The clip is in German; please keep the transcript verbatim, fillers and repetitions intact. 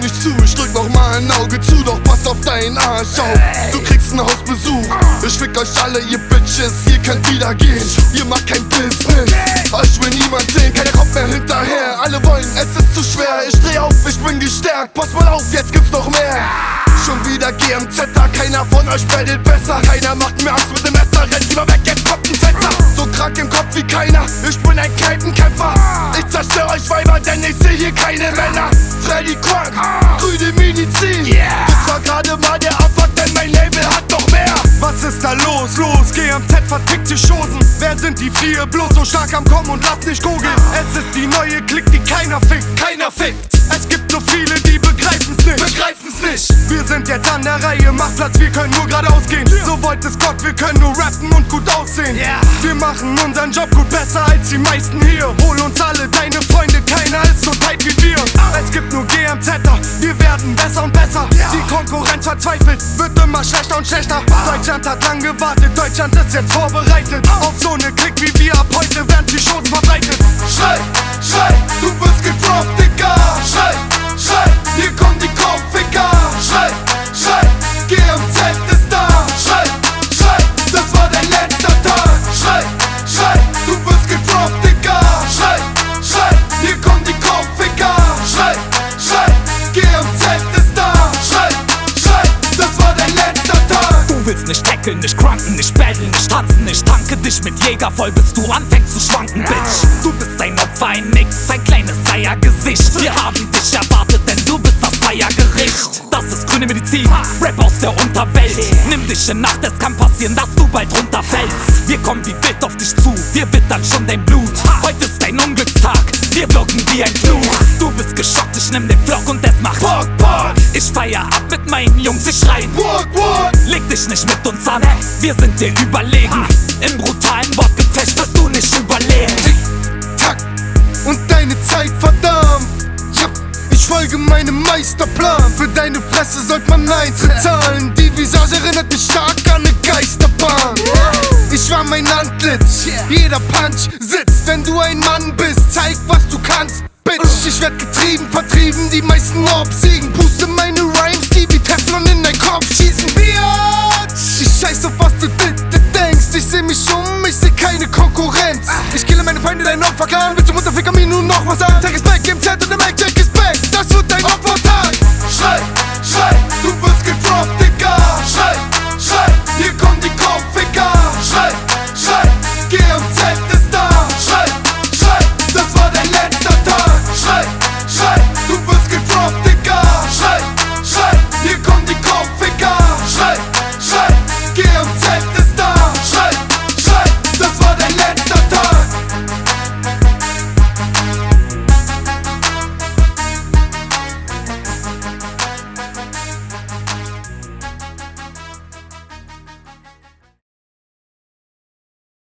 nicht zu, ich drück noch mal ein Auge zu, doch pass auf deinen Arsch auf. Du kriegst einen Hausbesuch, ich fick euch alle, ihr Bitches, ihr könnt wieder gehen. Ihr macht kein Business, euch will niemand sehen, keiner kommt mehr hinterher. Alle wollen, es ist zu schwer, ich dreh auf, ich bin gestärkt. Pass mal auf, jetzt gibt's noch mehr. Schon wieder G M Z, keiner von euch battelt besser. Keiner macht mir Angst mit dem Messer, rennt lieber weg, jetzt kommt ein Fetzer. So krank im Kopf wie keiner, ich bin ein Kneipenkämpfer. Ich zerstör euch Weiber, denn ich seh hier keine Männer. Freddy Quank, grüne Medizin, das war gerade mal der Anfang, denn mein Label hat noch mehr. Was ist da los, los? G M Z vertickt die Chosen. Wer sind die vier? Bloß so stark am Kommen und lass nicht googeln. Es ist die neue Klick, die keiner fickt, keiner fickt. Es gibt so viele, die begreifen's nicht, begreifen's nicht. Wir sind jetzt an der Reihe, mach Platz, wir können nur geradeaus gehen. So wollt es Gott, wir können nur rappen und gut aussehen. Wir machen unseren Job gut besser als die meisten hier. Hol uns alle deine Freunde, keiner ist so tight wie wir. Es gibt nur G M Z-er, wir werden besser und besser. Die Konkurrenz verzweifelt, wird immer schlechter und schlechter. Deutschland hat lang gewartet, Deutschland ist jetzt vorbereitet. Auf so ne Klick wie wir, ab heute werden die Chosen verbreitet. Schrei, schrei, du wirst gedroppt, Digga. Schrei, schrei, hier kommen die Kopfficker. Schrei, schrei, G M Z ist da. Schrei, schrei, das war dein letzter Tag. Schrei, schrei, du wirst gedroppt, Digga. Schrei, schrei, hier kommen die Kopfficker. Schrei, schrei, G M Z ist da. Schrei, schrei, das war dein letzter Tag. Du willst nicht tackeln, nicht crunken, nicht battlen, nicht tanzen. Ich tanke dich mit Jäger voll, bis du anfängst zu schwanken, Bitch. Du bist ein Opfer, ein Nix, ein kleines Eiergesicht. Wir haben dich erwartet, denn du bist das Feiergericht. Das ist grüne Medizin, Rap aus der Unterwelt. Nimm dich in Nacht, es kann passieren, dass du bald runterfällst. Wir kommen wie wild auf dich zu, wir wittern schon dein Blut. Heute ist dein Unglückstag, wir wirken wie ein Fluch. Du bist geschockt, ich nimm den Flock und es macht Bock, Bock. Ich feier ab mit meinen Jungs, ich schreien Walk, walk. Leg dich nicht mit uns an, wir sind dir überlegen. Im brutalen Wortgefecht wirst du nicht überleben. Tick-Tack und deine Zeit verdammt. Ich folge meinem Meisterplan. Für deine Fresse sollte man Eintritt zahlen. Die Visage erinnert mich stark an eine Geisterbahn. Ich war mein Antlitz, jeder Punch sitzt. Wenn du ein Mann bist, zeig was du kannst, Bitch. Ich werd getrieben, vertrieben, die meisten obsiegen. Puste meine Rhymes, die wie Teflon